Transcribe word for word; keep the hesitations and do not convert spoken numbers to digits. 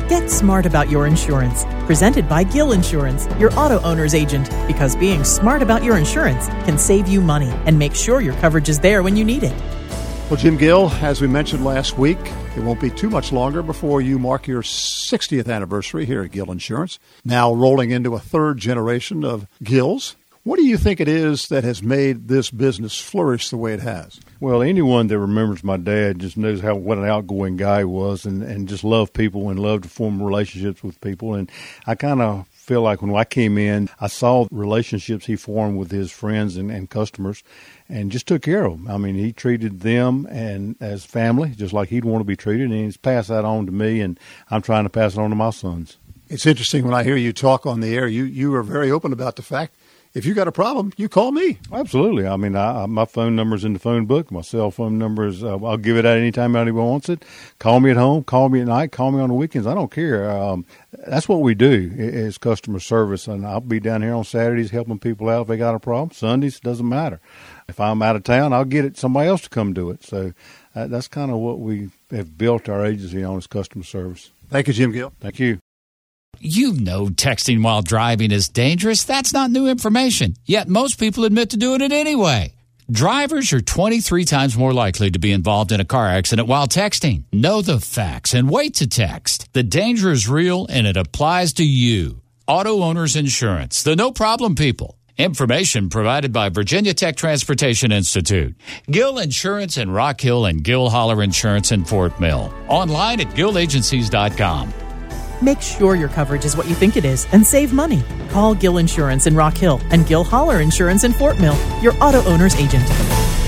Get smart about your insurance. Presented by Gill Insurance, your auto owner's agent. Because being smart about your insurance can save you money and make sure your coverage is there when you need it. Well, Jim Gill, as we mentioned last week, it won't be too much longer before you mark your sixtieth anniversary here at Gill Insurance. Now rolling into a third generation of Gills. What do you think it is that has made this business flourish the way it has? Well, anyone that remembers my dad just knows how what an outgoing guy he was, and, and just loved people and loved to form relationships with people. And I kind of feel like when I came in, I saw relationships he formed with his friends and, and customers and just took care of them. I mean, he treated them and as family, just like he'd want to be treated, and he's passed that on to me, and I'm trying to pass it on to my sons. It's interesting when I hear you talk on the air, you, you are very open about the fact if you got a problem, you call me. Absolutely. I mean, I, my phone number's in the phone book. My cell phone number is, uh, I'll give it out anytime anybody wants it. Call me at home, call me at night, call me on the weekends. I don't care. Um, that's what we do is customer service. And I'll be down here on Saturdays helping people out if they got a problem. Sundays, doesn't matter. If I'm out of town, I'll get it somebody else to come do it. So uh, that's kind of what we have built our agency on is customer service. Thank you, Jim Gill. Thank you. You know texting while driving is dangerous. That's not new information. Yet most people admit to doing it anyway. Drivers are twenty-three times more likely to be involved in a car accident while texting. Know the facts and wait to text. The danger is real and it applies to you. Auto Owners Insurance, the no problem people. Information provided by Virginia Tech Transportation Institute. Gill Insurance in Rock Hill and Gill Holler Insurance in Fort Mill. Online at gill agencies dot com. Make sure your coverage is what you think it is and save money. Call Gill Insurance in Rock Hill and Gill Holler Insurance in Fort Mill, your auto owner's agent.